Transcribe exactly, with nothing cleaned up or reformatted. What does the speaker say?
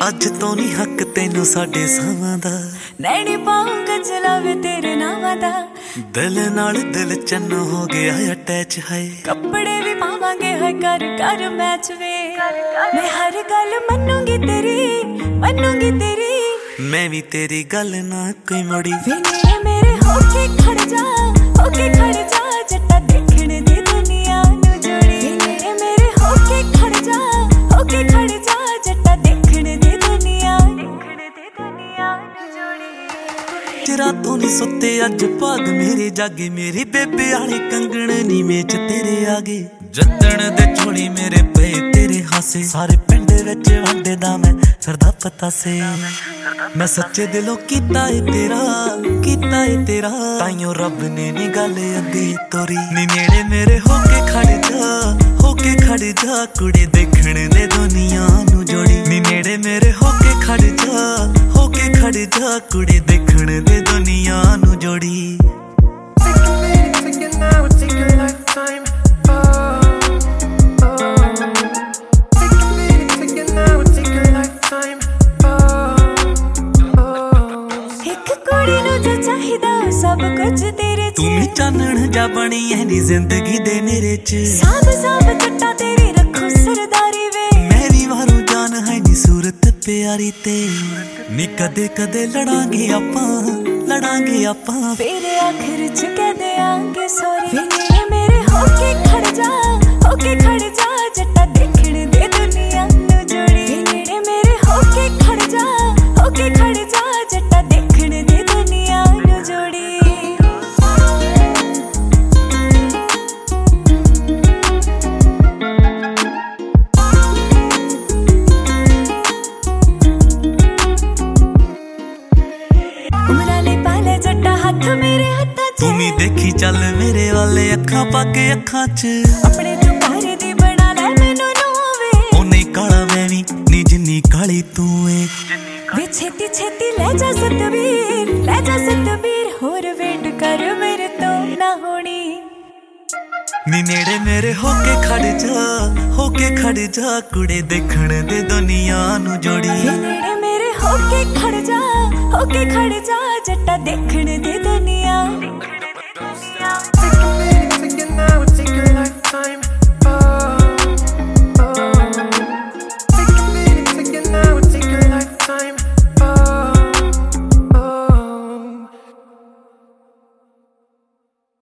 ਅੱਜ ਤੋਂ ਨਹੀਂ ਹੱਕ ਤੈਨੂੰ ਸਾਡੇ ਸਾਵਾਂ ਦਾ, ਨੈਣੀ ਪਾਉਂਗਾ ਚਲਾਵੇ ਤੇਰੇ ਨਾਵਾਂ ਦਾ। ਦਿਲ ਨਾਲ ਦਿਲ ਚੰਨ ਹੋ ਗਿਆ ਅਟੈਚ ਹੈ, ਕੱਪੜੇ ਵੀ ਪਾਵਾਂਗੇ ਹੈ ਕਰ ਕਰ ਮੈਚ ਵੇ। ਮੈਂ ਹਰ ਗੱਲ ਮੰਨੂਗੀ ਤੇਰੀ ਮੰਨੂਗੀ ਤੇਰੀ, ਮੈਂ ਵੀ ਤੇਰੀ ਗੱਲ ਨਾ ਕੋਈ ਮੋੜੀ। ਵੇ ਨੇੜੇ ਮੇਰੇ ਹੋ ਕੇ ਖੜ ਜਾ ਹੋ ਕੇ ਖੜ ਜਾ, ਜੱਟਾ ਦੇਖਣ ਦੀ ਦੁਨੀਆ ਨੂੰ ਜੋੜੀ। ਵੇ ਨੇੜੇ ਮੇਰੇ ਹੋ ਕੇ ਖੜ ਜਾ ਹੋ ਕੇ ਖੜ ਜਾ, ਜੱਟਾ ਦੇਖਣ ਦੀ ਦੁਨੀਆ ਦੇਖਣ ਦੀ ਦੁਨੀਆ ਨੂੰ ਜੋੜੀ। ਚਿਰਾਂ ਤੋਂ ਨੀ ਸੁੱਤੇ ਅੱਜ ਭਾਗ ਮੇਰੇ ਜਾਗੇ, ਮੇਰੇ ਬੇਬੇ ਵਾਲੇ ਕੰਗਣ ਨੀ ਮੇਚ ਤੇਰੇ ਆਗੇ। ਜੱਦਣ ਦੇ ਝੋਲੀ ਮੇਰੇ ਪਏ ਤੇਰੇ ਹਾਸੇ, ਸਾਰੇ ਪਿੰਡ ਵਿੱਚ ਵੰਡਦਾ ਮੈਂ ਸਰਦਾ ਪਤਾਸੇ। ਮੈਂ ਸੱਚੇ ਦਿਲੋਂ ਕੀਤਾ ਏ ਤੇਰਾ ਕੀਤਾ ਏ ਤੇਰਾ, ਤਾਈਓ ਰੱਬ ਨੇ ਨੀ ਗੱਲ ਅੱਗੇ ਤੋਰੀ। ਨੀ ਨੇੜੇ ਮੇਰੇ ਹੋ ਕੇ ਖੜ ਜਾ ਹੋ ਕੇ ਖੜ ਜਾ, ਕੁੜੇ ਦੇਖਣ ਦੇ ਦੁਨੀਆ ਨੂੰ ਜੋੜੀ। ਨੀ ਨੇੜੇ ਮੇਰੇ ਹੋ ਕੇ ਖੜ ਜਾ ਹੋ ਕੇ ਖੜ ਜਾ, ਕੁੜੇ ਦੇਖਣ ਦੇ ਦੁਨੀਆ ਨੂੰ ਜੋੜੀ। ਸਭ ਕੁਝ ਤੇਰੇ ਚ, ਤੂੰ ਵੀ ਚਾਨਣ ਜਾ ਬਣੀ ਐ ਨੀ ਜ਼ਿੰਦਗੀ ਦੇ ਮੇਰੇ ਚ। ਸਾਬ ਸਾਬ ਜੱਟਾ ਤੇਰੀ ਰੱਖੋ ਸਰਦਾਰੀ ਵੇ, ਮੇਰੀ ਵਾਰੂ ਜਾਨ ਹੈ ਨੀ ਸੂਰਤ ਪਿਆਰੀ ਤੇ। ਨੀ ਕਦੇ ਕਦੇ ਲੜਾਂਗੇ ਆਪਾਂ ਲੜਾਂਗੇ ਆਪਾਂ, ਫੇਰ ਆਖਿਰ ਚ ਕਹਿ ਦਿਆਂਗੇ ਸੌਰੀ। ਵੇ ਨੇੜੇ ਮੇਰੇ ਹੋ ਕੇ ਖੜ ਜਾ ਹੋ ਕੇ ਖੜ ਜਾ, ਜੱਟਾ ਦੇਖਣ ਦੇ ਦੁਨੀਆ ਨੂੰ ਜੋੜੀ। ਵੇ ਨੇੜੇ ਮੇਰੇ ਹੋ ਕੇ ਖੜ ਜਾ ਹੋ ਕੇ ਖੜ ਜਾ, ਜੱਟਾ ਦੇਖਣ ਦੀ ਦੁਨੀਆ ਨੂੰ ਜੋੜੀ। ਤੂੰ ਵੀ ਦੇਖੀ ਚੱਲ ਮੇਰੇ ਵਾਲੇ ਅੱਖਾਂ ਪਾ ਕੇ ਅੱਖਾਂ ਚ, ਆਪਣੇ ਚੁਕਾਰੇ ਦੀ ਬਣਾ ਲੈ ਮੈਨੂੰ ਨੋਵੇ। ਉਹ ਨਹੀਂ ਕਾਲਾ ਮੈਂ ਵੀ ਨੀ ਜਿੰਨੀ ਕਾਲੀ ਤੂੰ ਏ। ਵੇ ਛੇਤੀ ਛੇਤੀ ਲੈ ਜਾ ਸਤਵੀਰ ਲੈ ਜਾ ਸਤਵੀਰ, ਹੋਰ ਵੇਟ ਕਰ ਮੇਰੇ ਤੋਂ ਨਾ ਹੋਣੀ। ਨੀ ਨੇੜੇ ਮੇਰੇ ਹੋ ਕੇ ਖੜ ਜਾ ਹੋ ਕੇ ਖੜ ਜਾ, ਕੁੜੇ ਦੇਖਣ ਦੇ ਦੁਨੀਆ ਨੂੰ ਜੋੜੀ। ਵੇ ਨੇੜੇ ਮੇਰੇ ਹੋ ਕੇ ਖੜ ਜਾ ਹੋ ਕੇ ਖੜ ਜਾ, ਜੱਟਾ ਦੇਖਣ ਦੀ ਦੁਨੀਆ।